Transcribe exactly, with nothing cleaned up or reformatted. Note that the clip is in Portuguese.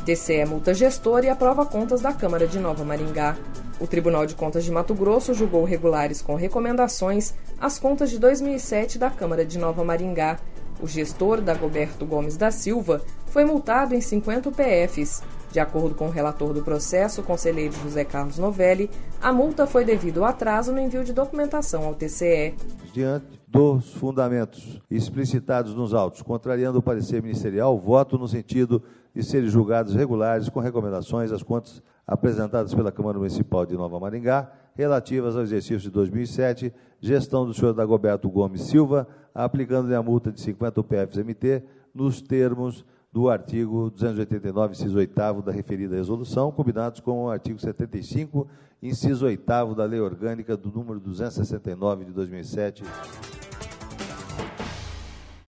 T C E multa gestor e aprova contas da Câmara de Nova Maringá. O Tribunal de Contas de Mato Grosso julgou regulares com recomendações as contas de dois mil e sete da Câmara de Nova Maringá. O gestor, Dagoberto Gomes da Silva, foi multado em cinquenta P Fs. De acordo com o relator do processo, o conselheiro José Carlos Novelli, a multa foi devido ao atraso no envio de documentação ao T C E. Diante dos fundamentos explicitados nos autos, contrariando o parecer ministerial, voto no sentido de serem julgados regulares com recomendações as contas apresentadas pela Câmara Municipal de Nova Maringá, relativas ao exercício de dois mil e sete, gestão do senhor Dagoberto Gomes Silva, aplicando-lhe a multa de cinquenta P Fs M T, nos termos do artigo duzentos e oitenta e nove, inciso oitavo da referida resolução, combinados com o artigo setenta e cinco, inciso oitavo da Lei Orgânica do número duzentos e sessenta e nove de dois mil e sete.